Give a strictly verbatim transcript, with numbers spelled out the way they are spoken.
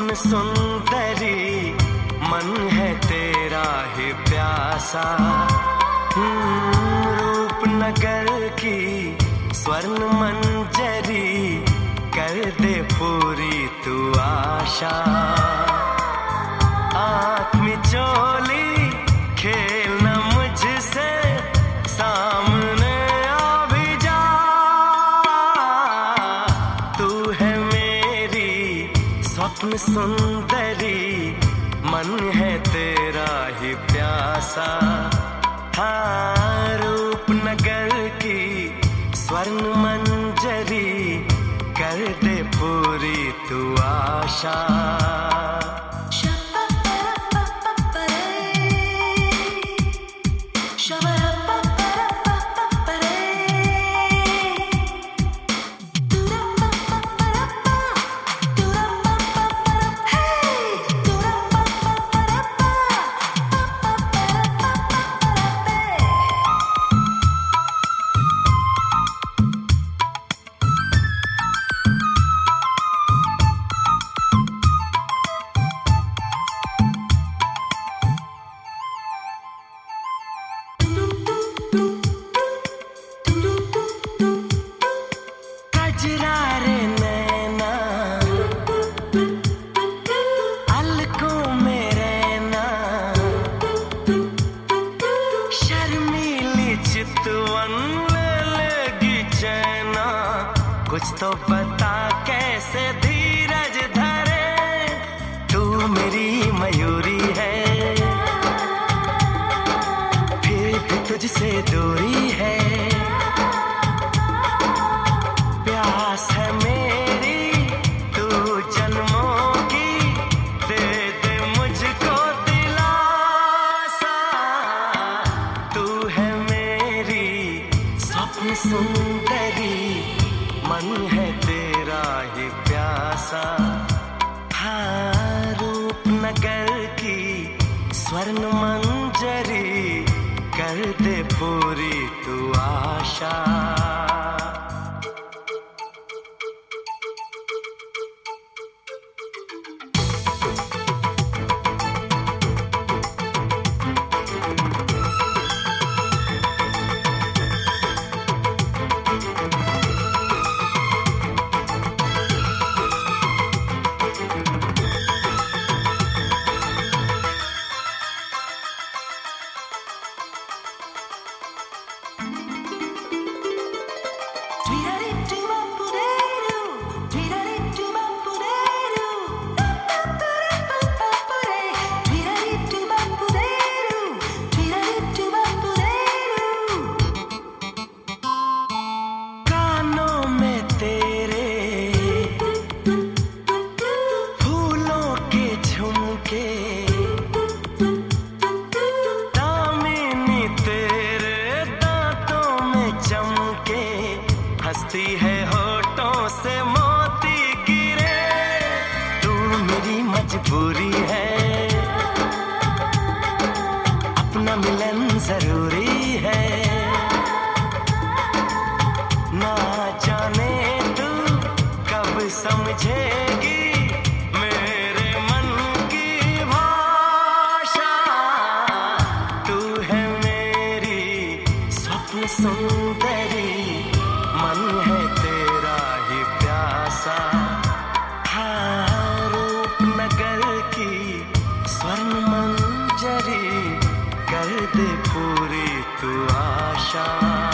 स्वप्न सुंदरी, मन है तेरा ही प्यासा। रूपनगर की स्वर्ण मंजरी, कर दे पूरी तू आशा। आँख में चोली खेलना मुझसे, सामने आ भी जा। तू है मेरी स्वप्न सुंदरी, मन है तेरा ही प्यासा। हाँ, रूपनगर की स्वर्ण मंजरी, कर दे पूरी तू आशा। कजरारे नैना, अलकों में रहना, शर्मीली चितवन ले लेगी चैना। कुछ तो बता कैसे धीरज धरे, तू मेरी मयूरी है, फिर भी तुझसे दूरी है। प्यास है मेरी तू जन्मों की, दे दे मुझको दिलासा। तू है मेरी स्वप्न सुंदरी, मन है तेरा ही प्यासा। हाँ, रूपनगर की स्वर्ण मंजरी, कर दे पूरी तू आशा। हंसती है होठों से मोती गिरे, तू मेरी मजबूरी है, अपना मिलन जरूरी है। ना जाने तू कब समझेगी मेरे मन की भाषा। तू है मेरी स्वप्न सुंदरी, मन है तेरा ही प्यासा। हाँ, रूपनगर की स्वर्ण मंजरी, कर दे पूरी तू आशा।